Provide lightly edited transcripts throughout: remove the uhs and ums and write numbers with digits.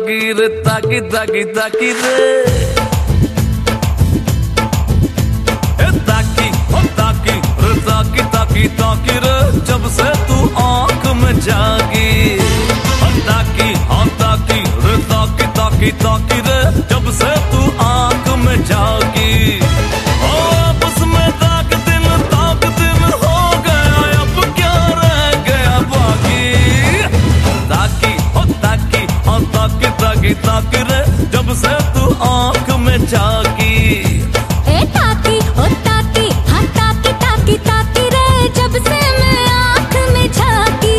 ताकी रे ताकी ताकी ताकी रे ताकी हो ताकी रे ताकी ताकी ताकी रे जब से तू आंख में जागी ताकी हाँ ताकी रे ताकी ताकी ताकी रे जब से तू आंख में जागी आपस में ताक दिन हो गया अब क्या रह गया बाकी ताकी हो ताकी हाँ ताकी ताकी ताकी रे जब से तू आंख में जागी ताकी हो ताकी हाँ ताकी ताकी ताकी रे जब से मैं आंख में झांकी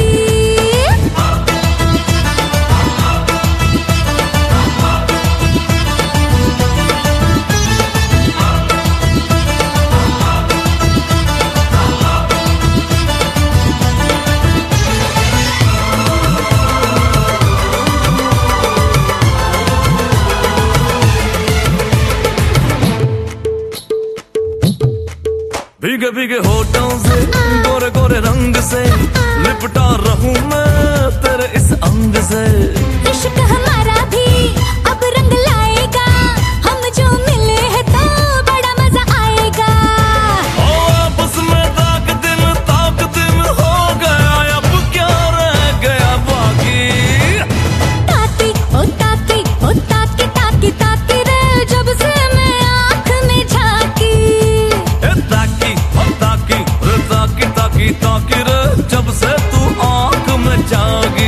भीगे भीगे होठों से गोरे गोरे रंग से लिपटा रहूं मैं तेरे इस अंग से इश्क हमारा भी अब रंग लाएगा हम जो मिले हैं तो बड़ा मजा आएगा आपस में ताक दिन हो गया अब क्या रह गया बाकी ताकी हो ताकी हो ताकी ताकी ताकी रे जब से मैं आंख में झांकी ताकी हो ताकी रे ताकी ताकी ताकी रे जब से तू आंख में जागी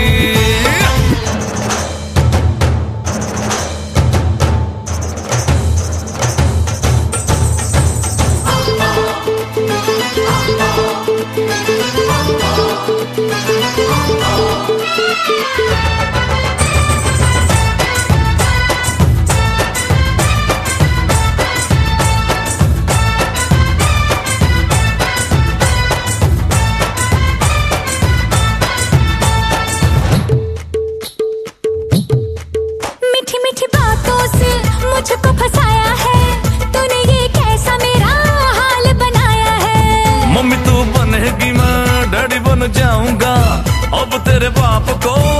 मीठी मीठी बातों से मुझको फंसाया है तूने ये कैसा मेरा हाल बनाया है मम्मी तू बनेगी मैं डैडी बन जाऊंगा अब तेरे बाप को